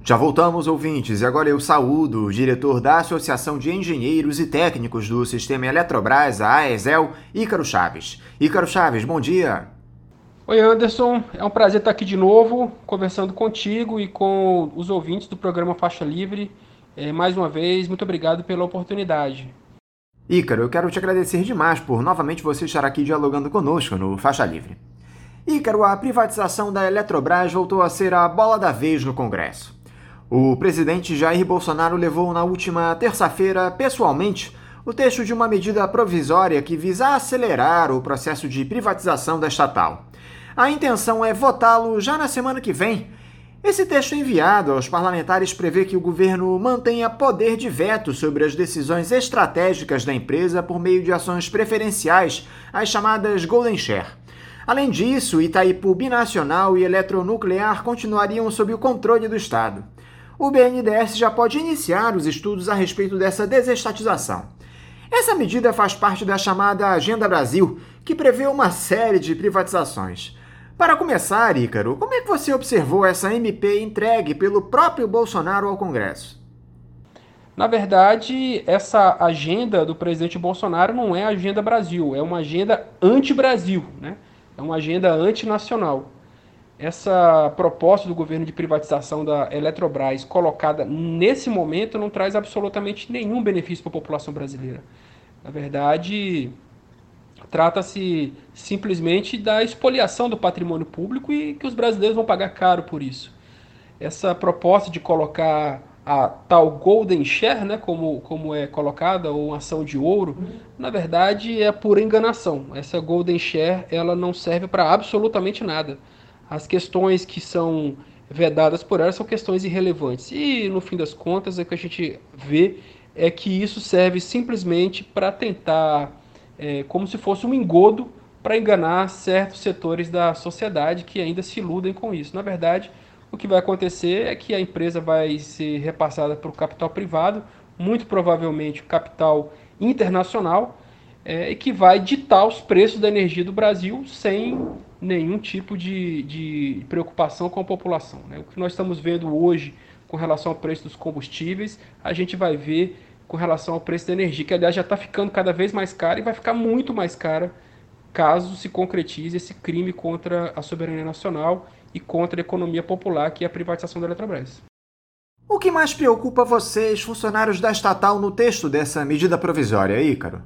Já voltamos, ouvintes, e agora eu saúdo o diretor da Associação de Engenheiros e Técnicos do Sistema Eletrobras, a AESEL, Ícaro Chaves. Ícaro Chaves, bom dia. Oi, Anderson, é um prazer estar aqui de novo, conversando contigo e com os ouvintes do programa Faixa Livre. Mais uma vez, muito obrigado pela oportunidade. Ícaro, eu quero te agradecer demais por novamente você estar aqui dialogando conosco no Faixa Livre. Ícaro, a privatização da Eletrobras voltou a ser a bola da vez no Congresso. O presidente Jair Bolsonaro levou na última terça-feira, pessoalmente, o texto de uma medida provisória que visa acelerar o processo de privatização da estatal. A intenção é votá-lo já na semana que vem. Esse texto enviado aos parlamentares prevê que o governo mantenha poder de veto sobre as decisões estratégicas da empresa por meio de ações preferenciais, as chamadas Golden Share. Além disso, Itaipu Binacional e Eletronuclear continuariam sob o controle do Estado. O BNDES já pode iniciar os estudos a respeito dessa desestatização. Essa medida faz parte da chamada Agenda Brasil, que prevê uma série de privatizações. Para começar, Ícaro, como é que você observou essa MP entregue pelo próprio Bolsonaro ao Congresso? Na verdade, essa agenda do presidente Bolsonaro não é a Agenda Brasil, é uma agenda anti-Brasil, né? É uma agenda antinacional. Essa proposta do governo de privatização da Eletrobras colocada nesse momento não traz absolutamente nenhum benefício para a população brasileira. Na verdade, trata-se simplesmente da expoliação do patrimônio público e que os brasileiros vão pagar caro por isso. Essa proposta de colocar a tal Golden Share, né, como é colocada, ou uma ação de ouro, na verdade é pura enganação. Essa Golden Share ela não serve para absolutamente nada. As questões que são vedadas por ela são questões irrelevantes. E, no fim das contas, o que a gente vê é que isso serve simplesmente para tentar, como se fosse um engodo, para enganar certos setores da sociedade que ainda se iludem com isso. Na verdade, o que vai acontecer é que a empresa vai ser repassada para o capital privado, muito provavelmente o capital internacional, e que vai ditar os preços da energia do Brasil sem nenhum tipo de preocupação com a população, né? O que nós estamos vendo hoje com relação ao preço dos combustíveis, a gente vai ver com relação ao preço da energia, que aliás já está ficando cada vez mais cara e vai ficar muito mais cara caso se concretize esse crime contra a soberania nacional e contra a economia popular, que é a privatização da Eletrobras. O que mais preocupa vocês, funcionários da estatal, no texto dessa medida provisória, Ícaro?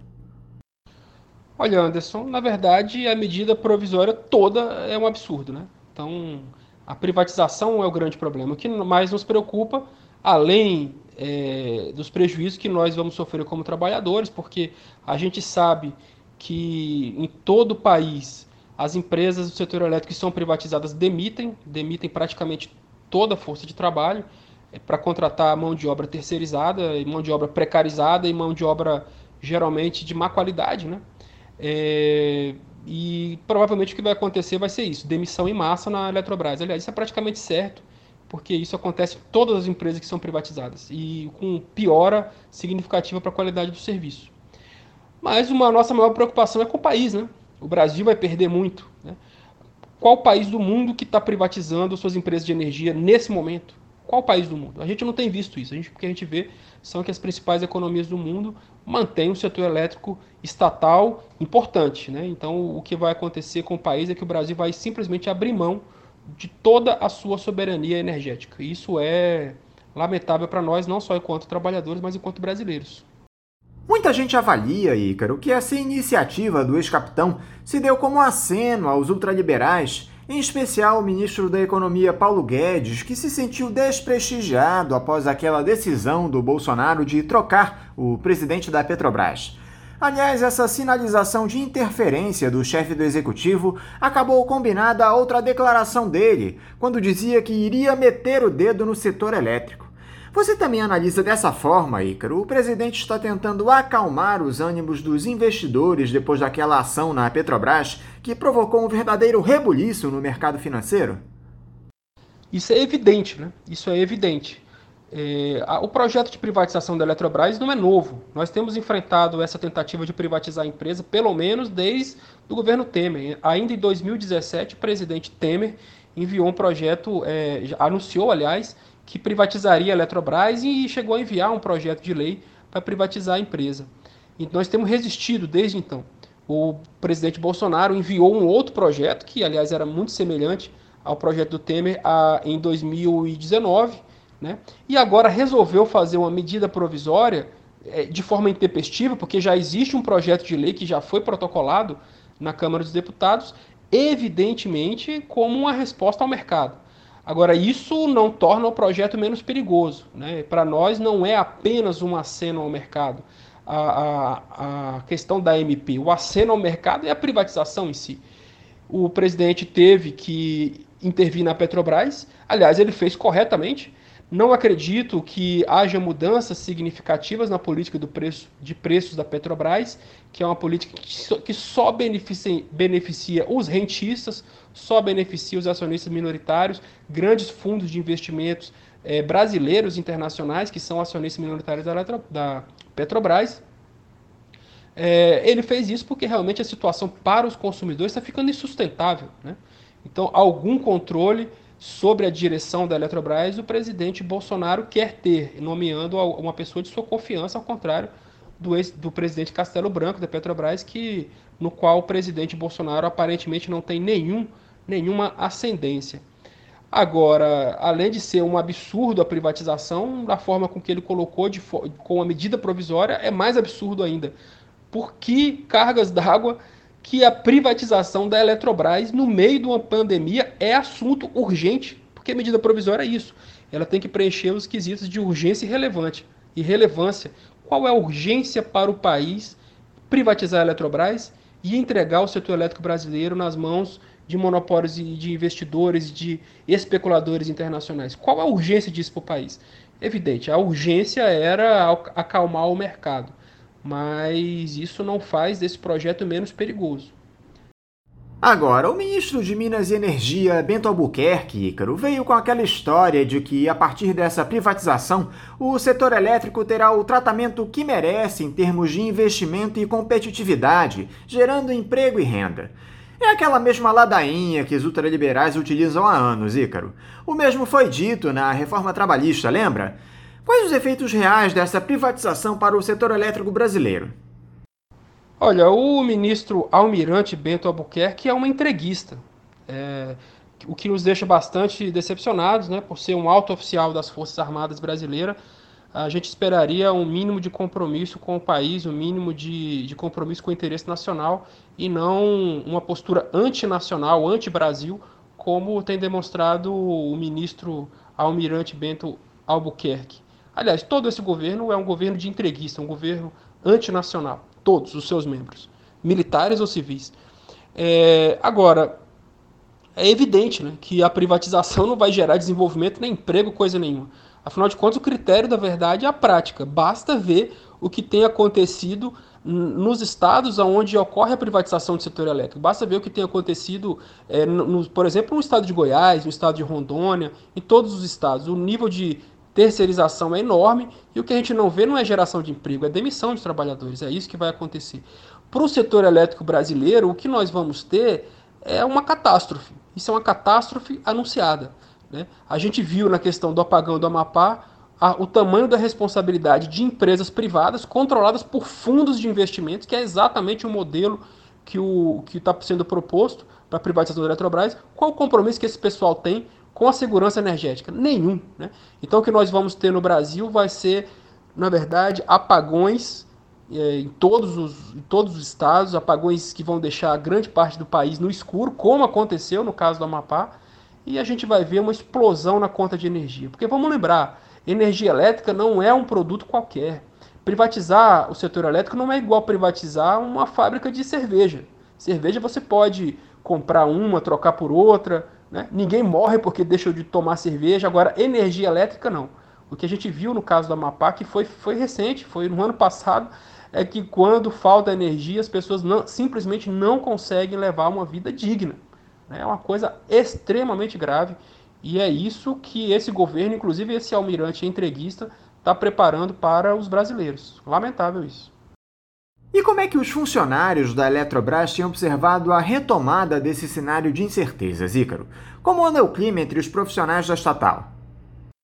Olha, Anderson, na verdade a medida provisória toda é um absurdo, né? Então, a privatização é o grande problema. O que mais nos preocupa, além dos prejuízos que nós vamos sofrer como trabalhadores, porque a gente sabe que em todo o país as empresas do setor elétrico que são privatizadas demitem praticamente toda a força de trabalho para contratar mão de obra terceirizada, mão de obra precarizada e mão de obra geralmente de má qualidade, né? E provavelmente o que vai acontecer vai ser isso, demissão em massa na Eletrobras. Aliás, isso é praticamente certo, porque isso acontece em todas as empresas que são privatizadas e com piora significativa para a qualidade do serviço. Mas uma nossa maior preocupação é com o país, né? O Brasil vai perder muito, né? Qual país do mundo que está privatizando suas empresas de energia nesse momento? Qual país do mundo? A gente não tem visto isso. O que a gente vê são que as principais economias do mundo mantêm um setor elétrico estatal importante, né? Então, o que vai acontecer com o país é que o Brasil vai simplesmente abrir mão de toda a sua soberania energética. E isso é lamentável para nós, não só enquanto trabalhadores, mas enquanto brasileiros. Muita gente avalia, Ícaro, que essa iniciativa do ex-capitão se deu como aceno aos ultraliberais, em especial o ministro da Economia Paulo Guedes, que se sentiu desprestigiado após aquela decisão do Bolsonaro de trocar o presidente da Petrobras. Aliás, essa sinalização de interferência do chefe do executivo acabou combinada a outra declaração dele, quando dizia que iria meter o dedo no setor elétrico. Você também analisa dessa forma, Ícaro? O presidente está tentando acalmar os ânimos dos investidores depois daquela ação na Petrobras que provocou um verdadeiro rebuliço no mercado financeiro? Isso é evidente, né? Isso é evidente. O projeto de privatização da Eletrobras não é novo. Nós temos enfrentado essa tentativa de privatizar a empresa, pelo menos desde o governo Temer. Ainda em 2017, o presidente Temer enviou um projeto, anunciou, aliás, que privatizaria a Eletrobras e chegou a enviar um projeto de lei para privatizar a empresa. E nós temos resistido desde então. O presidente Bolsonaro enviou um outro projeto, que aliás era muito semelhante ao projeto do Temer em 2019, né? E agora resolveu fazer uma medida provisória de forma intempestiva, porque já existe um projeto de lei que já foi protocolado na Câmara dos Deputados, evidentemente como uma resposta ao mercado. Agora, isso não torna o projeto menos perigoso, né? Para nós não é apenas um aceno ao mercado. A questão da MP, o aceno ao mercado é a privatização em si. O presidente teve que intervir na Petrobras, aliás, ele fez corretamente. Não acredito que haja mudanças significativas na política de preços da Petrobras, que é uma política que só beneficia os rentistas, só beneficia os acionistas minoritários, grandes fundos de investimentos brasileiros e internacionais, que são acionistas minoritários da Petrobras. Ele fez isso porque realmente a situação para os consumidores está ficando insustentável, né? Então, algum controle sobre a direção da Eletrobras o presidente Bolsonaro quer ter, nomeando uma pessoa de sua confiança, ao contrário do presidente Castelo Branco da Petrobras, no qual o presidente Bolsonaro aparentemente não tem nenhuma ascendência. Agora, além de ser um absurdo a privatização, da forma com que ele colocou com a medida provisória, é mais absurdo ainda. Por que cargas d'água que a privatização da Eletrobras no meio de uma pandemia é assunto urgente? Porque a medida provisória é isso. Ela tem que preencher os quesitos de urgência e relevância. Qual é a urgência para o país privatizar a Eletrobras e entregar o setor elétrico brasileiro nas mãos de monopólios e de investidores, de especuladores internacionais? Qual a urgência disso para o país? Evidente, a urgência era acalmar o mercado, mas isso não faz desse projeto menos perigoso. Agora, o ministro de Minas e Energia, Bento Albuquerque, Ícaro, veio com aquela história de que, a partir dessa privatização, o setor elétrico terá o tratamento que merece em termos de investimento e competitividade, gerando emprego e renda. É aquela mesma ladainha que os ultraliberais utilizam há anos, Ícaro. O mesmo foi dito na reforma trabalhista, lembra? Quais os efeitos reais dessa privatização para o setor elétrico brasileiro? Olha, o ministro Almirante Bento Albuquerque é uma entreguista, o que nos deixa bastante decepcionados, né? Por ser um alto oficial das Forças Armadas brasileiras, a gente esperaria um mínimo de compromisso com o país, um mínimo de compromisso com o interesse nacional e não uma postura antinacional, anti-Brasil, como tem demonstrado o ministro Almirante Bento Albuquerque. Aliás, todo esse governo é um governo de entreguista, um governo antinacional, todos os seus membros, militares ou civis. Agora, é evidente, né, que a privatização não vai gerar desenvolvimento nem emprego, coisa nenhuma. Afinal de contas, o critério da verdade é a prática. Basta ver o que tem acontecido nos estados onde ocorre a privatização do setor elétrico. Basta ver o que tem acontecido, por exemplo, no estado de Goiás, no estado de Rondônia, em todos os estados. O nível de terceirização é enorme e o que a gente não vê não é geração de emprego, é demissão de trabalhadores. É isso que vai acontecer. Para o setor elétrico brasileiro, o que nós vamos ter é uma catástrofe. Isso é uma catástrofe anunciada, né? A gente viu na questão do apagão do Amapá o tamanho da responsabilidade de empresas privadas controladas por fundos de investimentos, que é exatamente o modelo que está sendo proposto para a privatização da Eletrobras. Qual o compromisso que esse pessoal tem com a segurança energética? Nenhum, né? Então o que nós vamos ter no Brasil vai ser, na verdade, apagões em todos os estados, apagões que vão deixar grande parte do país no escuro, como aconteceu no caso do Amapá, e a gente vai ver uma explosão na conta de energia. Porque vamos lembrar, energia elétrica não é um produto qualquer. Privatizar o setor elétrico não é igual privatizar uma fábrica de cerveja. Cerveja você pode comprar uma, trocar por outra, né? Ninguém morre porque deixou de tomar cerveja. Agora, energia elétrica não. O que a gente viu no caso do Amapá, que foi recente, foi no ano passado, é que quando falta energia, as pessoas simplesmente não conseguem levar uma vida digna. É uma coisa extremamente grave e é isso que esse governo, inclusive esse almirante entreguista, está preparando para os brasileiros. Lamentável isso. E como é que os funcionários da Eletrobras têm observado a retomada desse cenário de incertezas, Ícaro? Como anda o clima entre os profissionais da estatal?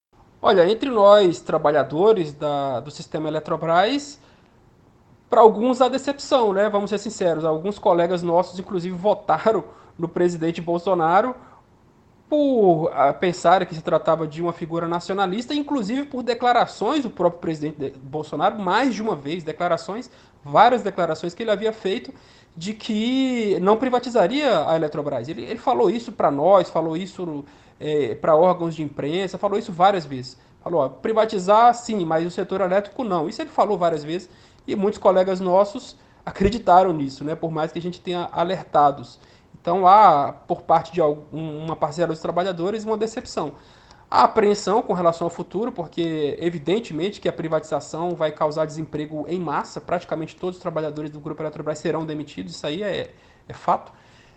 Olha, entre nós, trabalhadores do sistema Eletrobras, para alguns há decepção, né? Vamos ser sinceros. Alguns colegas nossos, inclusive, votaram no presidente Bolsonaro por pensar que se tratava de uma figura nacionalista, inclusive por declarações do próprio presidente Bolsonaro, mais de uma vez, várias declarações que ele havia feito de que não privatizaria a Eletrobras. Ele falou isso para nós, falou isso para órgãos de imprensa, falou isso várias vezes. Falou, ó, privatizar sim, mas o setor elétrico não. Isso ele falou várias vezes e muitos colegas nossos acreditaram nisso, né? Por mais que a gente tenha alertados. Então há, por parte de uma parcela dos trabalhadores, uma decepção. Há apreensão com relação ao futuro, porque evidentemente que a privatização vai causar desemprego em massa, praticamente todos os trabalhadores do Grupo Eletrobras serão demitidos, isso aí é fato.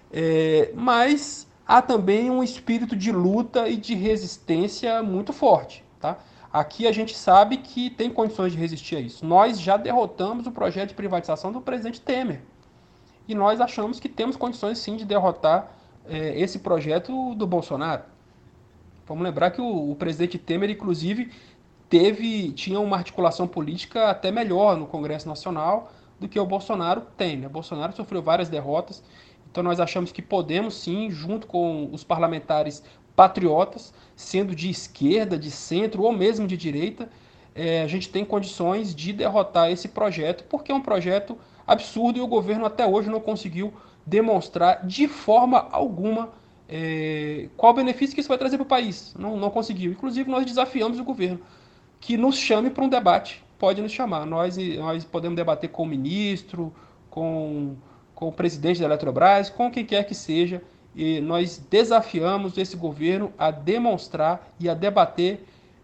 Mas há também um espírito de luta e de resistência muito forte. Tá? Aqui a gente sabe que tem condições de resistir a isso. Nós já derrotamos o projeto de privatização do presidente Temer. E nós achamos que temos condições sim de derrotar esse projeto do Bolsonaro. Vamos lembrar que o presidente Temer, inclusive, tinha uma articulação política até melhor no Congresso Nacional do que o Bolsonaro tem. Né? O Bolsonaro sofreu várias derrotas, então nós achamos que podemos sim, junto com os parlamentares patriotas, sendo de esquerda, de centro ou mesmo de direita, a gente tem condições de derrotar esse projeto, porque é um projeto absurdo e o governo até hoje não conseguiu demonstrar de forma alguma qual o benefício que isso vai trazer para o país. Não conseguiu. Inclusive, nós desafiamos o governo que nos chame para um debate. Pode nos chamar. Nós podemos debater com o ministro, com o presidente da Eletrobras, com quem quer que seja. E nós desafiamos esse governo a demonstrar e a debater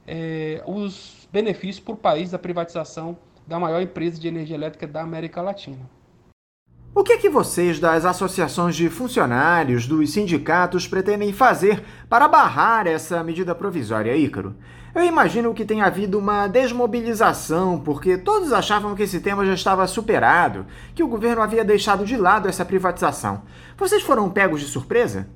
os benefícios para o país da privatização da maior empresa de energia elétrica da América Latina. O que é que vocês das associações de funcionários, dos sindicatos, pretendem fazer para barrar essa medida provisória, Ícaro? Eu imagino que tenha havido uma desmobilização, porque todos achavam que esse tema já estava superado, que o governo havia deixado de lado essa privatização. Vocês foram pegos de surpresa?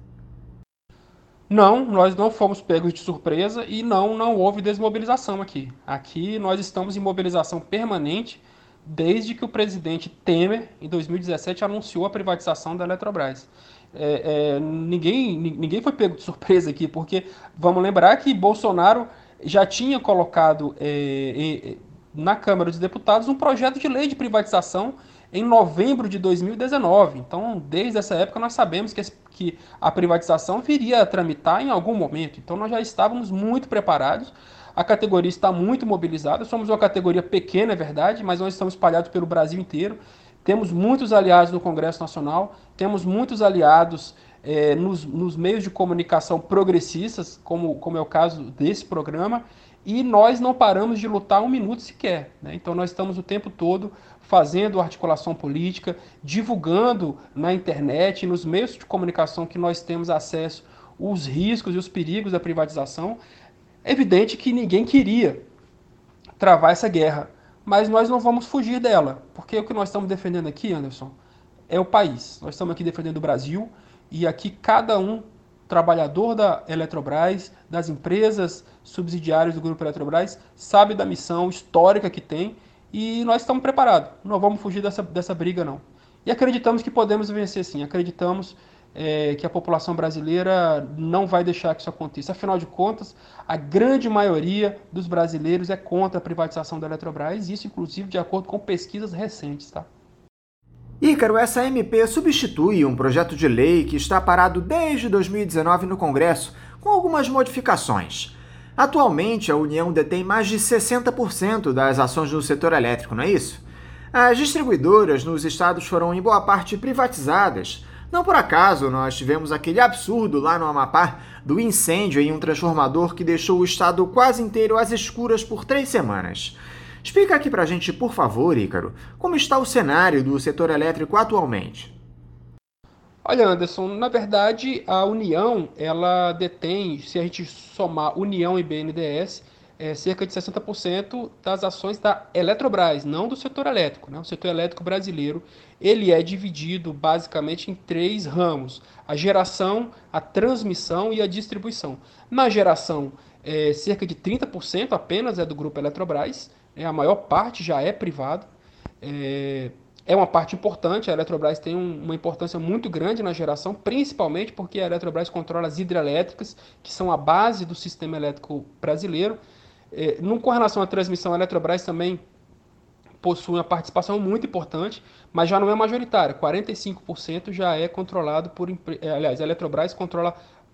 Não, nós não fomos pegos de surpresa e não houve desmobilização aqui. Aqui nós estamos em mobilização permanente desde que o presidente Temer, em 2017, anunciou a privatização da Eletrobras. Ninguém foi pego de surpresa aqui, porque vamos lembrar que Bolsonaro já tinha colocado na Câmara dos Deputados um projeto de lei de privatização em novembro de 2019. Então, desde essa época, nós sabemos que a privatização viria a tramitar em algum momento. Então, nós já estávamos muito preparados. A categoria está muito mobilizada. Somos uma categoria pequena, é verdade, mas nós estamos espalhados pelo Brasil inteiro. Temos muitos aliados no Congresso Nacional, temos muitos aliados nos meios de comunicação progressistas, como é o caso desse programa, e nós não paramos de lutar um minuto sequer. Né? Então nós estamos o tempo todo fazendo articulação política, divulgando na internet, nos meios de comunicação que nós temos acesso, os riscos e os perigos da privatização. É evidente que ninguém queria travar essa guerra, mas nós não vamos fugir dela, porque o que nós estamos defendendo aqui, Anderson, é o país. Nós estamos aqui defendendo o Brasil e aqui cada um trabalhador da Eletrobras, das empresas subsidiárias do Grupo Eletrobras, sabe da missão histórica que tem e nós estamos preparados. Não vamos fugir dessa briga, não. E acreditamos que podemos vencer sim. Acreditamos que a população brasileira não vai deixar que isso aconteça. Afinal de contas, a grande maioria dos brasileiros é contra a privatização da Eletrobras, isso inclusive de acordo com pesquisas recentes, tá? Ícaro, essa MP substitui um projeto de lei que está parado desde 2019 no Congresso, com algumas modificações. Atualmente, a União detém mais de 60% das ações no setor elétrico, não é isso? As distribuidoras nos estados foram, em boa parte, privatizadas. Não por acaso, nós tivemos aquele absurdo lá no Amapá do incêndio em um transformador que deixou o estado quase inteiro às escuras por 3 semanas. Explica aqui pra gente, por favor, Ícaro, como está o cenário do setor elétrico atualmente. Olha, Anderson, na verdade, a União, ela detém, se a gente somar União e BNDES, cerca de 60% das ações da Eletrobras, não do setor elétrico. Né? O setor elétrico brasileiro, ele é dividido basicamente em 3 ramos: a geração, a transmissão e a distribuição. Na geração, cerca de 30% apenas é do Grupo Eletrobras, a maior parte já é privado. É uma parte importante, a Eletrobras tem uma importância muito grande na geração, principalmente porque a Eletrobras controla as hidrelétricas, que são a base do sistema elétrico brasileiro. Com relação à transmissão, a Eletrobras também possui uma participação muito importante, mas já não é majoritária. 45% já é controlado por... Aliás, a Eletrobras controla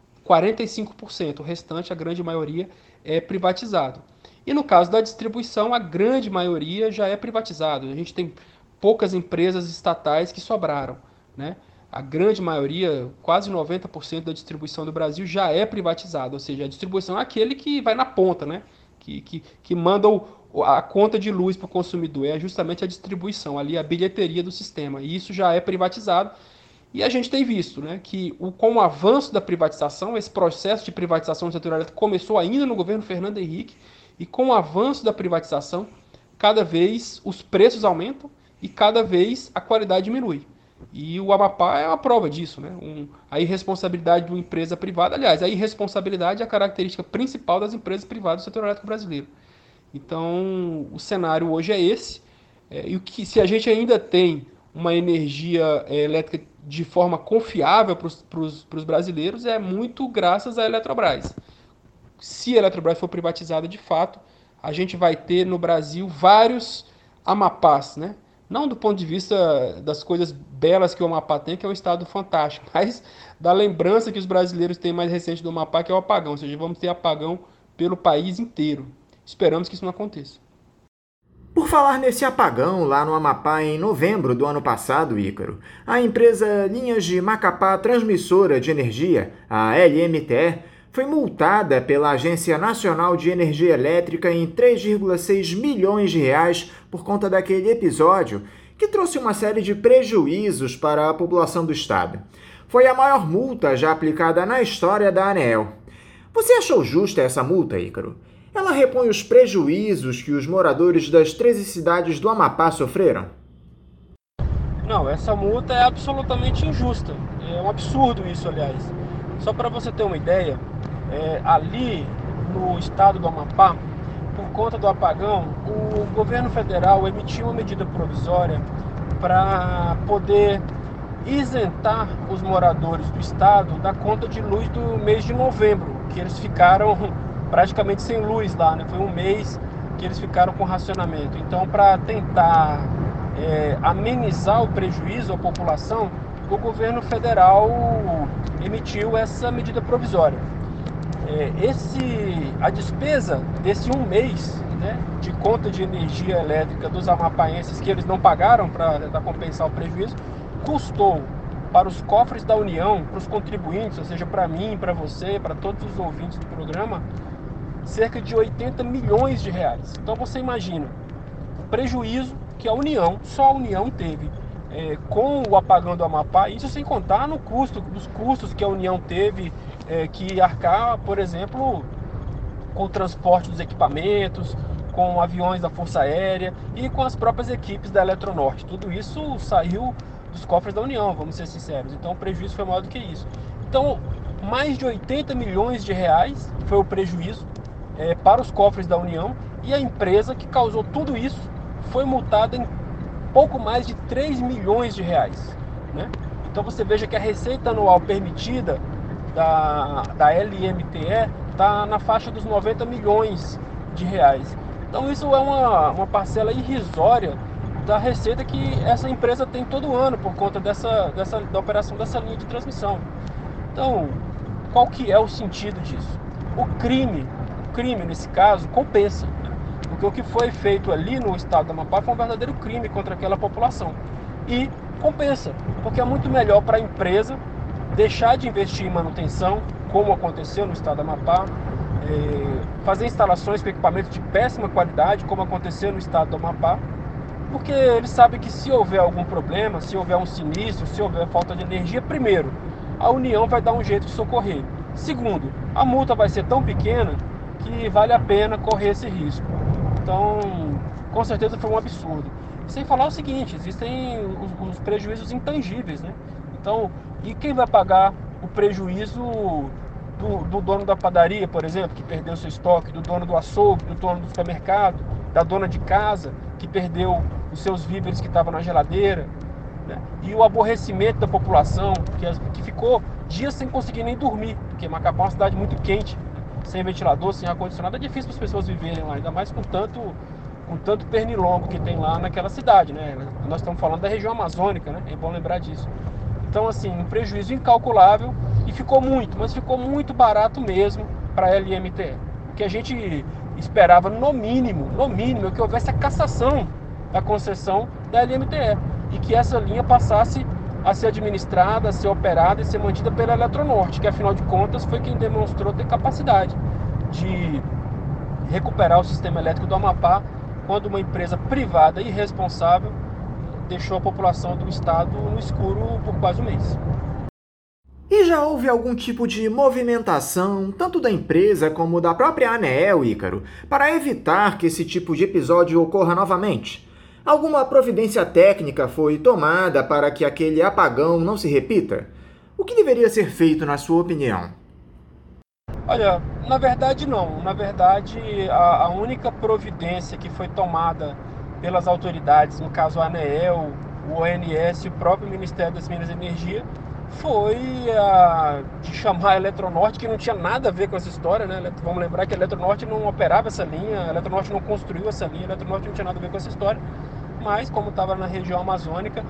45%, o restante, a grande maioria, é privatizado. E no caso da distribuição, a grande maioria já é privatizado. A gente tem poucas empresas estatais que sobraram, né? A grande maioria, quase 90% da distribuição do Brasil já é privatizada, ou seja, a distribuição é aquele que vai na ponta, né? Que manda a conta de luz para o consumidor, é justamente a distribuição, ali a bilheteria do sistema, e isso já é privatizado. E a gente tem visto, né, que com o avanço da privatização, esse processo de privatização do setor elétrico começou ainda no governo Fernando Henrique, e com o avanço da privatização, cada vez os preços aumentam e cada vez a qualidade diminui. E o Amapá é uma prova disso, né? A irresponsabilidade de uma empresa privada, aliás, a irresponsabilidade é a característica principal das empresas privadas do setor elétrico brasileiro. Então, o cenário hoje é esse. E se a gente ainda tem uma energia elétrica de forma confiável para os brasileiros, é muito graças à Eletrobras. Se a Eletrobras for privatizada de fato, a gente vai ter no Brasil vários Amapás, né? Não do ponto de vista das coisas belas que o Amapá tem, que é um estado fantástico, mas da lembrança que os brasileiros têm mais recente do Amapá, que é o apagão. Ou seja, vamos ter apagão pelo país inteiro. Esperamos que isso não aconteça. Por falar nesse apagão lá no Amapá em novembro do ano passado, Ícaro, a empresa Linhas de Macapá Transmissora de Energia, a LMTE, foi multada pela Agência Nacional de Energia Elétrica em 3,6 milhões de reais por conta daquele episódio que trouxe uma série de prejuízos para a população do estado. Foi a maior multa já aplicada na história da ANEEL. Você achou justa essa multa, Ícaro? Ela repõe os prejuízos que os moradores das 13 cidades do Amapá sofreram? Não, essa multa é absolutamente injusta. É um absurdo isso, aliás. Só para você ter uma ideia, ali no estado do Amapá, por conta do apagão, o governo federal emitiu uma medida provisória para poder isentar os moradores do estado da conta de luz do mês de novembro, que eles ficaram praticamente sem luz lá, né? Foi um mês que eles ficaram com racionamento. Então, para tentar amenizar o prejuízo à população, o governo federal emitiu essa medida provisória. A despesa desse um mês, né, de conta de energia elétrica dos amapaenses que eles não pagaram para compensar o prejuízo, custou para os cofres da União, para os contribuintes, ou seja, para mim, para você, para todos os ouvintes do programa, cerca de 80 milhões de reais. Então você imagina o prejuízo que a União, só a União teve com o apagão do Amapá, isso sem contar nos custos que a União teve que arcar, por exemplo, com o transporte dos equipamentos, com aviões da Força Aérea e com as próprias equipes da Eletronorte. Tudo isso saiu dos cofres da União, vamos ser sinceros. Então o prejuízo foi maior do que isso. Então, mais de 80 milhões de reais foi o prejuízo para os cofres da União, e a empresa que causou tudo isso foi multada em pouco mais de 3 milhões de reais, né? Então você veja que a receita anual permitida da LMTE está na faixa dos 90 milhões de reais. Então isso é uma parcela irrisória da receita que essa empresa tem todo ano por conta da operação dessa linha de transmissão. Então, qual que é o sentido disso? O crime nesse caso compensa, né? Porque o que foi feito ali no estado do Amapá foi um verdadeiro crime contra aquela população. E compensa, porque é muito melhor para a empresa deixar de investir em manutenção, como aconteceu no estado do Amapá, fazer instalações com equipamentos de péssima qualidade, como aconteceu no estado do Amapá, porque eles sabem que se houver algum problema, se houver um sinistro, se houver falta de energia, primeiro, a União vai dar um jeito de socorrer. Segundo, a multa vai ser tão pequena que vale a pena correr esse risco. Então, com certeza foi um absurdo. Sem falar o seguinte, existem os prejuízos intangíveis, né? Então, e quem vai pagar o prejuízo do dono da padaria, por exemplo, que perdeu seu estoque, do dono do açougue, do dono do supermercado, da dona de casa, que perdeu os seus víveres que estavam na geladeira, né? E o aborrecimento da população, que ficou dias sem conseguir nem dormir, porque Macapá é uma cidade muito quente, sem ventilador, sem ar-condicionado, é difícil para as pessoas viverem lá, ainda mais com tanto pernilongo que tem lá naquela cidade, né? Nós estamos falando da região amazônica, né? É bom lembrar disso. Então, assim, um prejuízo incalculável, e ficou muito barato mesmo para a LMTE. O que a gente esperava, no mínimo, é que houvesse a cassação da concessão da LMTE e que essa linha passasse a ser administrada, a ser operada e ser mantida pela Eletronorte, que afinal de contas foi quem demonstrou ter capacidade de recuperar o sistema elétrico do Amapá quando uma empresa privada e irresponsável deixou a população do estado no escuro por quase um mês. E já houve algum tipo de movimentação, tanto da empresa como da própria ANEEL, Ícaro, para evitar que esse tipo de episódio ocorra novamente? Alguma providência técnica foi tomada para que aquele apagão não se repita? O que deveria ser feito, na sua opinião? Olha, na verdade não. Na verdade, a única providência que foi tomada pelas autoridades, no caso a ANEEL, o ONS e o próprio Ministério das Minas e Energia, foi de chamar a Eletronorte, que não tinha nada a ver com essa história, né? Vamos lembrar que a Eletronorte não operava essa linha, a Eletronorte não construiu essa linha, a Eletronorte não tinha nada a ver com essa história, mas como estava na região amazônica,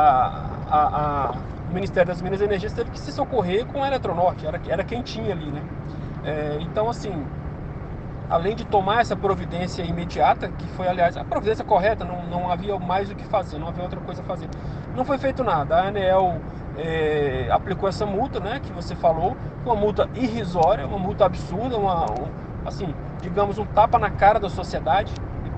o Ministério das Minas e Energia teve que se socorrer com a Eletronorte, era quem tinha ali, né? Então, assim, além de tomar essa providência imediata, que foi, aliás, a providência correta, não havia mais o que fazer, não havia outra coisa a fazer. Não foi feito nada. A ANEEL aplicou essa multa, né, que você falou, uma multa irrisória, uma multa absurda, assim, digamos, um tapa na cara da sociedade,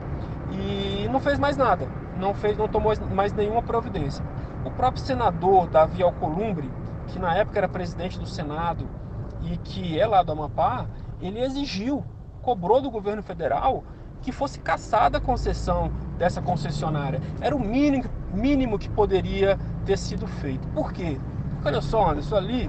e não fez mais nada, não tomou mais nenhuma providência. O próprio senador Davi Alcolumbre, que na época era presidente do Senado e que é lá do Amapá, ele cobrou do governo federal que fosse cassada a concessão dessa concessionária. Era o mínimo que poderia ter sido feito. Por quê? Porque olha só, Anderson, ali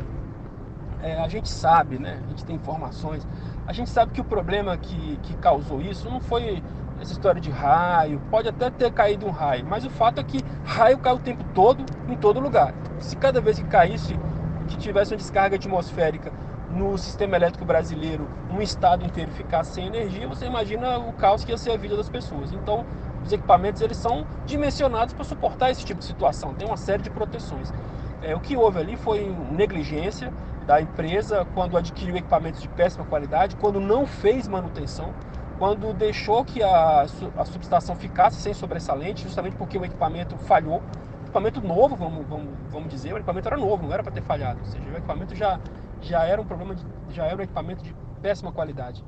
a gente sabe, né? A gente tem informações, a gente sabe que o problema que causou isso não foi essa história de raio, pode até ter caído um raio, mas o fato é que raio cai o tempo todo, em todo lugar. Se cada vez que caísse, que tivesse uma descarga atmosférica no sistema elétrico brasileiro, um estado inteiro ficasse sem energia, você imagina o caos que ia ser a vida das pessoas. Então, os equipamentos, eles são dimensionados para suportar esse tipo de situação, tem uma série de proteções. O que houve ali foi negligência da empresa quando adquiriu equipamentos de péssima qualidade, quando não fez manutenção, quando deixou que a subestação ficasse sem sobressalente, justamente porque o equipamento falhou. Equipamento novo, vamos dizer, o equipamento era novo, não era para ter falhado, ou seja, o equipamento já era um problema, já era um equipamento de péssima qualidade.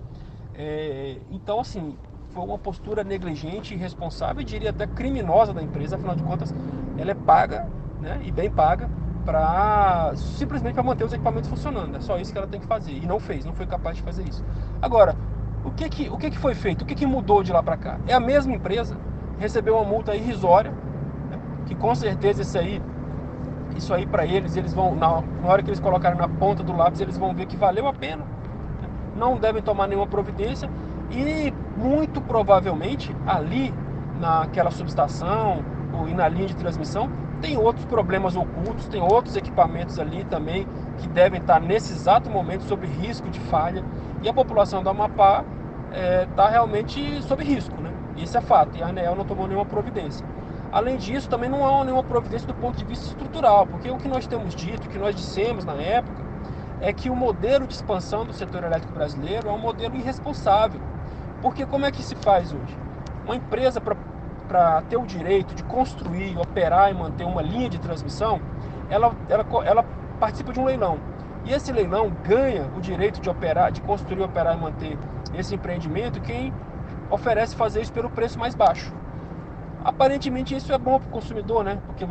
Então, assim, foi uma postura negligente, irresponsável e diria até criminosa da empresa. Afinal de contas, ela é paga, né, e bem paga, simplesmente para manter os equipamentos funcionando. É só isso que ela tem que fazer, e não foi capaz de fazer isso. Agora, o que foi feito? O que mudou de lá para cá? É a mesma empresa, recebeu uma multa irrisória, né, que com certeza isso aí para eles vão, na hora que eles colocarem na ponta do lápis, eles vão ver que valeu a pena, né? Não devem tomar nenhuma providência e muito provavelmente ali naquela subestação e na linha de transmissão tem outros problemas ocultos, tem outros equipamentos ali também que devem estar nesse exato momento sob risco de falha, e a população do Amapá está realmente sob risco, né? Isso é fato, e a ANEEL não tomou nenhuma providência. Além disso, também não há nenhuma providência do ponto de vista estrutural, porque o que nós temos dito, o que nós dissemos na época, é que o modelo de expansão do setor elétrico brasileiro é um modelo irresponsável. Porque como é que se faz hoje? Uma empresa, para ter o direito de construir, operar e manter uma linha de transmissão, ela participa de um leilão. E esse leilão ganha o direito de operar, de construir, operar e manter esse empreendimento quem oferece fazer isso pelo preço mais baixo. Aparentemente isso é bom para o consumidor, né? Porque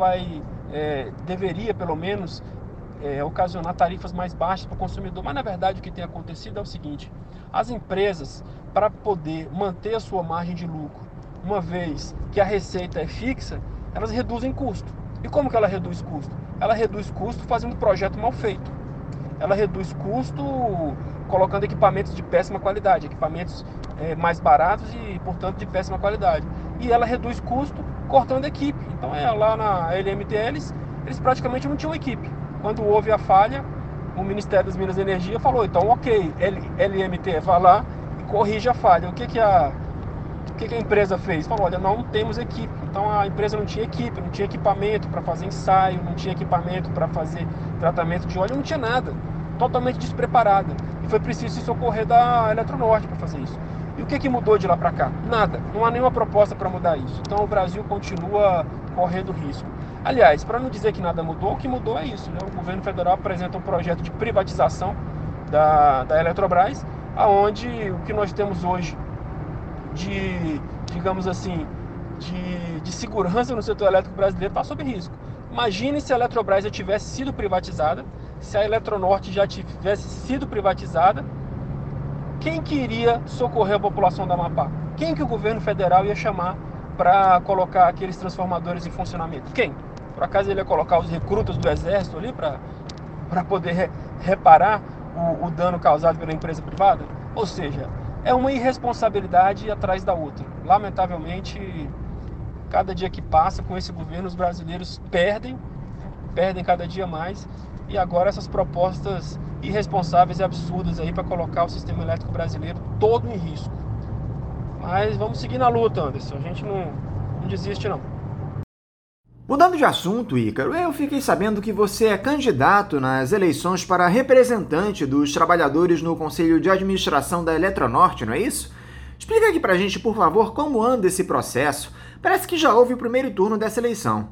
deveria pelo menos ocasionar tarifas mais baixas para o consumidor. Mas na verdade o que tem acontecido é o seguinte: as empresas, para poder manter a sua margem de lucro, uma vez que a receita é fixa, elas reduzem custo. E como que ela reduz custo? Ela reduz custo fazendo um projeto mal feito. ela reduz custo colocando equipamentos de péssima qualidade, equipamentos mais baratos e, portanto, de péssima qualidade. E ela reduz custo cortando equipe. Então, lá na LMTL, eles praticamente não tinham equipe. Quando houve a falha, o Ministério das Minas e Energia falou, então, ok, LMT, vá lá e corrige a falha. O que a empresa fez? Falou, olha, não temos equipe. Então, a empresa não tinha equipe, não tinha equipamento para fazer ensaio, não tinha equipamento para fazer tratamento de óleo, não tinha nada. Totalmente despreparada. E foi preciso se socorrer da Eletronorte para fazer isso. E o que mudou de lá para cá? Nada. Não há nenhuma proposta para mudar isso. Então, o Brasil continua correndo risco. Aliás, para não dizer que nada mudou, o que mudou é isso, né? O governo federal apresenta um projeto de privatização da Eletrobras, aonde o que nós temos hoje de, digamos assim, de segurança no setor elétrico brasileiro está sob risco. Imagine se a Eletrobras já tivesse sido privatizada, se a Eletronorte já tivesse sido privatizada, quem que iria socorrer a população da Amapá? Quem que o governo federal ia chamar para colocar aqueles transformadores em funcionamento? Quem? Por acaso ele ia colocar os recrutas do exército ali para poder reparar o dano causado pela empresa privada? Ou seja, é uma irresponsabilidade atrás da outra. Lamentavelmente, cada dia que passa com esse governo, os brasileiros perdem cada dia mais. E agora essas propostas irresponsáveis e absurdas aí para colocar o sistema elétrico brasileiro todo em risco. Mas vamos seguir na luta, Anderson. A gente não desiste, não. Mudando de assunto, Ícaro, eu fiquei sabendo que você é candidato nas eleições para representante dos trabalhadores no Conselho de Administração da Eletronorte, não é isso? Explica aqui pra gente, por favor, como anda esse processo. Parece que já houve o primeiro turno dessa eleição.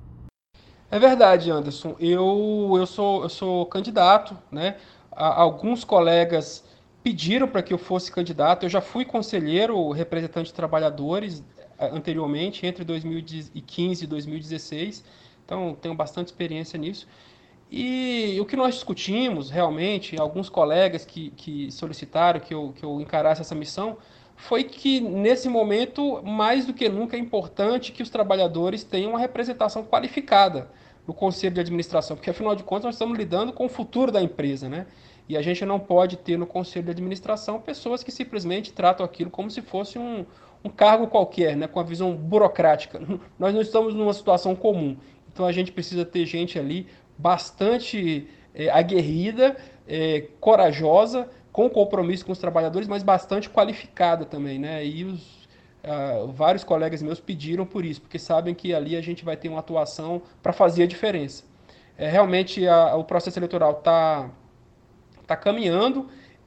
É verdade, Anderson. Eu sou candidato, né? Alguns colegas pediram para que eu fosse candidato. Eu já fui conselheiro, representante de trabalhadores anteriormente, entre 2015 e 2016. Então, tenho bastante experiência nisso. E o que nós discutimos, realmente, alguns colegas que solicitaram que eu encarasse essa missão, foi que, nesse momento, mais do que nunca, é importante que os trabalhadores tenham uma representação qualificada no conselho de administração, porque, afinal de contas, nós estamos lidando com o futuro da empresa, né? E a gente não pode ter no conselho de administração pessoas que simplesmente tratam aquilo como se fosse um cargo qualquer, né? Com a visão burocrática. Nós não estamos numa situação comum. Então, a gente precisa ter gente ali bastante aguerrida, corajosa, com compromisso com os trabalhadores, mas bastante qualificada também, né? E vários colegas meus pediram por isso, porque sabem que ali a gente vai ter uma atuação para fazer a diferença. Realmente o processo eleitoral está caminhando.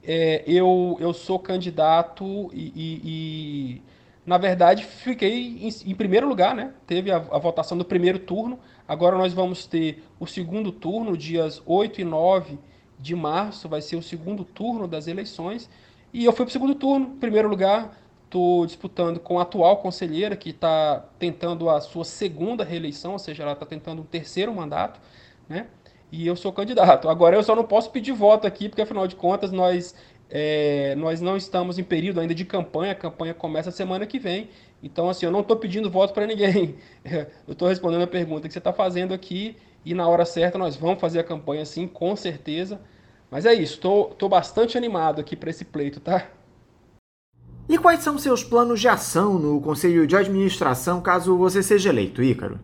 Eu sou candidato e, na verdade, fiquei em primeiro lugar, né? Teve a votação do primeiro turno. Agora nós vamos ter o segundo turno, dias 8 e 9 de março, vai ser o segundo turno das eleições. E eu fui para o segundo turno, primeiro lugar. Estou disputando com a atual conselheira, que está tentando a sua segunda reeleição, ou seja, ela está tentando um terceiro mandato, né? E eu sou candidato. Agora eu só não posso pedir voto aqui, porque afinal de contas nós não estamos em período ainda de campanha, a campanha começa semana que vem. Então, assim, eu não estou pedindo voto para ninguém. Eu estou respondendo a pergunta que você está fazendo aqui e na hora certa nós vamos fazer a campanha, sim, com certeza. Mas é isso, estou bastante animado aqui para esse pleito, tá? E quais são seus planos de ação no Conselho de Administração caso você seja eleito, Ícaro?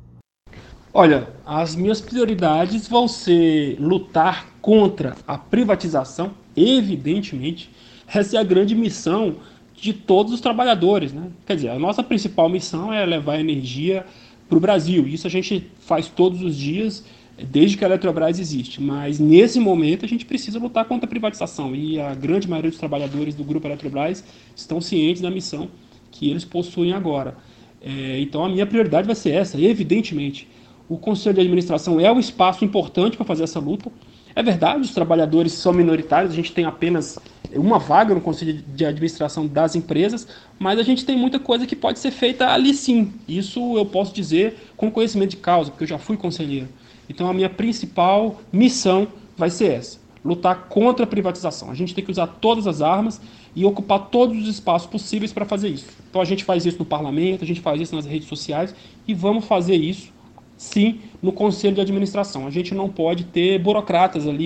Olha, as minhas prioridades vão ser lutar contra a privatização, evidentemente. Essa é a grande missão de todos os trabalhadores, né? Quer dizer, a nossa principal missão é levar energia para o Brasil. Isso a gente faz todos os dias, desde que a Eletrobras existe. Mas, nesse momento, a gente precisa lutar contra a privatização. E a grande maioria dos trabalhadores do Grupo Eletrobras estão cientes da missão que eles possuem agora. Então, a minha prioridade vai ser essa, evidentemente. O Conselho de Administração é um espaço importante para fazer essa luta. É verdade, os trabalhadores são minoritários, a gente tem apenas uma vaga no Conselho de Administração das empresas, mas a gente tem muita coisa que pode ser feita ali sim. Isso eu posso dizer com conhecimento de causa, porque eu já fui conselheiro. Então a minha principal missão vai ser essa, lutar contra a privatização. A gente tem que usar todas as armas e ocupar todos os espaços possíveis para fazer isso. Então a gente faz isso no parlamento, a gente faz isso nas redes sociais e vamos fazer isso sim no Conselho de Administração. A gente não pode ter burocratas ali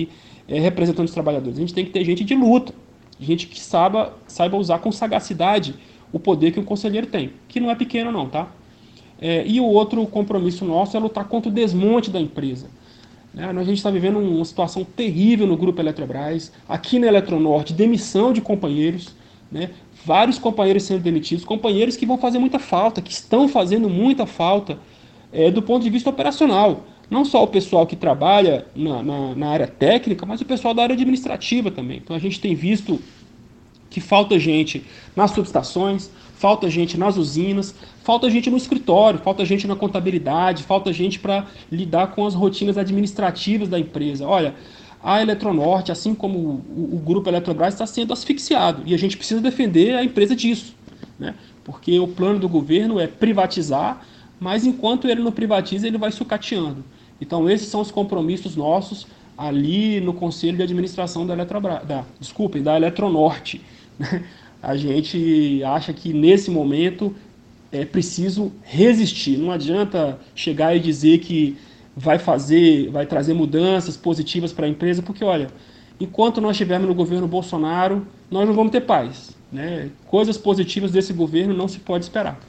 representando os trabalhadores. A gente tem que ter gente de luta, gente que saiba usar com sagacidade o poder que um conselheiro tem, que não é pequeno não, tá? E o outro compromisso nosso é lutar contra o desmonte da empresa. A gente está vivendo uma situação terrível no Grupo Eletrobras, aqui na Eletronorte, demissão de companheiros, né? Vários companheiros sendo demitidos, companheiros que vão fazer muita falta, que estão fazendo muita falta do ponto de vista operacional. Não só o pessoal que trabalha na área técnica, mas o pessoal da área administrativa também. Então a gente tem visto que falta gente nas subestações, falta gente nas usinas, falta gente no escritório, falta gente na contabilidade, falta gente para lidar com as rotinas administrativas da empresa. Olha, a Eletronorte, assim como o Grupo Eletrobras, está sendo asfixiado e a gente precisa defender a empresa disso, né? Porque o plano do governo é privatizar, mas enquanto ele não privatiza, ele vai sucateando. Então esses são os compromissos nossos ali no Conselho de Administração da da Eletronorte. A gente acha que nesse momento é preciso resistir. Não adianta chegar e dizer que vai trazer mudanças positivas para a empresa, porque olha, enquanto nós estivermos no governo Bolsonaro, nós não vamos ter paz, né? Coisas positivas desse governo não se pode esperar.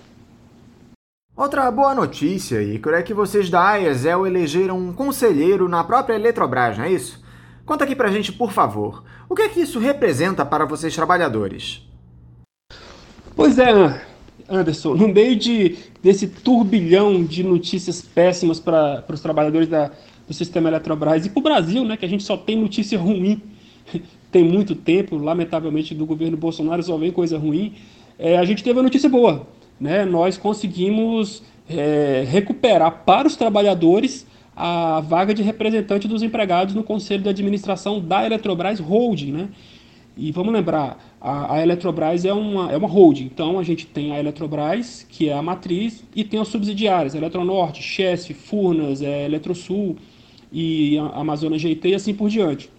Outra boa notícia, Ícaro, é que vocês da AESEL elegeram um conselheiro na própria Eletrobras, não é isso? Conta aqui pra gente, por favor. O que é que isso representa para vocês trabalhadores? Pois é, Anderson, no meio desse turbilhão de notícias péssimas para os trabalhadores do sistema Eletrobras e para o Brasil, né, que a gente só tem notícia ruim, tem muito tempo, lamentavelmente, do governo Bolsonaro só vem coisa ruim, a gente teve uma notícia boa, né? Nós conseguimos recuperar para os trabalhadores a vaga de representante dos empregados no Conselho de Administração da Eletrobras Holding, né? E vamos lembrar, a Eletrobras é uma holding, então a gente tem a Eletrobras, que é a matriz, e tem as subsidiárias, Eletronorte, Chesf, Furnas, Eletrosul e a Amazonas GT e assim por diante.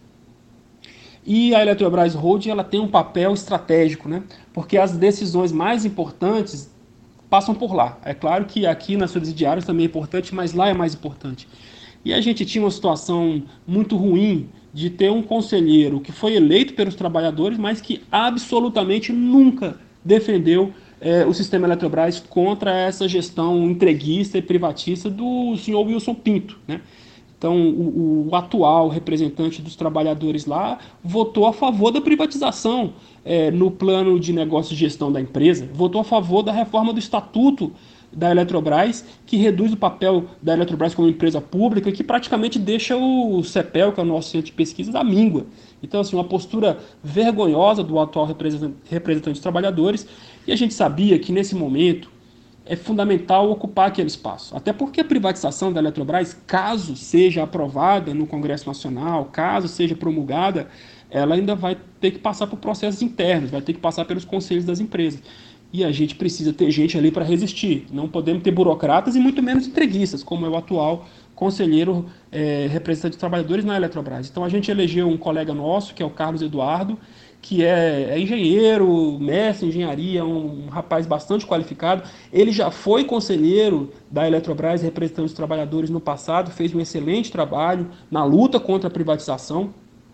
E a Eletrobras Holding ela tem um papel estratégico, né? Porque as decisões mais importantes passam por lá. É claro que aqui nas subsidiárias também é importante, mas lá é mais importante. E a gente tinha uma situação muito ruim de ter um conselheiro que foi eleito pelos trabalhadores, mas que absolutamente nunca defendeu o sistema Eletrobras contra essa gestão entreguista e privatista do senhor Wilson Pinto, né? Então, o atual representante dos trabalhadores lá votou a favor da privatização no plano de negócio e gestão da empresa, votou a favor da reforma do estatuto da Eletrobras, que reduz o papel da Eletrobras como empresa pública e que praticamente deixa o CEPEL, que é o nosso centro de pesquisa, da míngua. Então, assim, uma postura vergonhosa do atual representante dos trabalhadores, e a gente sabia que nesse momento é fundamental ocupar aquele espaço. Até porque a privatização da Eletrobras, caso seja aprovada no Congresso Nacional, caso seja promulgada, ela ainda vai ter que passar por processos internos, vai ter que passar pelos conselhos das empresas. E a gente precisa ter gente ali para resistir. Não podemos ter burocratas e muito menos entreguistas, como é o atual conselheiro representante de trabalhadores na Eletrobras. Então a gente elegeu um colega nosso, que é o Carlos Eduardo, que é engenheiro, mestre em engenharia, um rapaz bastante qualificado. Ele já foi conselheiro da Eletrobras, representando os trabalhadores no passado, fez um excelente trabalho na luta contra a privatização.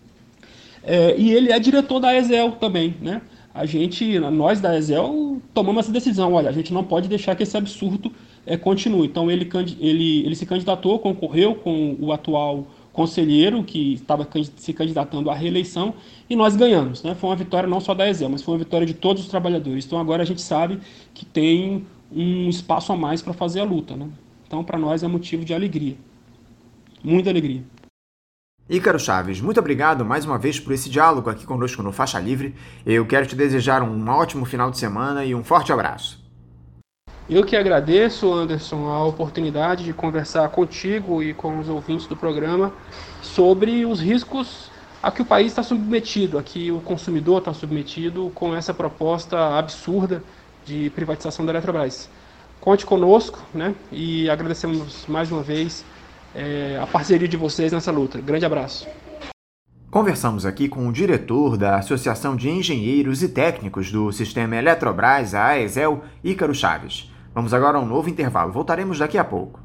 E ele é diretor da AESEL também, né? Nós da AESEL tomamos essa decisão, olha, a gente não pode deixar que esse absurdo continue. Então ele se candidatou, concorreu com o atual conselheiro que estava se candidatando à reeleição e nós ganhamos, né? Foi uma vitória não só da AESEL, mas foi uma vitória de todos os trabalhadores. Então agora a gente sabe que tem um espaço a mais para fazer a luta, né? Então para nós é motivo de alegria, muita alegria. Ícaro Chaves, muito obrigado mais uma vez por esse diálogo aqui conosco no Faixa Livre. Eu quero te desejar um ótimo final de semana e um forte abraço. Eu que agradeço, Anderson, a oportunidade de conversar contigo e com os ouvintes do programa sobre os riscos a que o país está submetido, a que o consumidor está submetido com essa proposta absurda de privatização da Eletrobras. Conte conosco, né? E agradecemos mais uma vez a parceria de vocês nessa luta. Grande abraço. Conversamos aqui com o diretor da Associação de Engenheiros e Técnicos do Sistema Eletrobras, a AESEL, Ícaro Chaves. Vamos agora a um novo intervalo. Voltaremos daqui a pouco.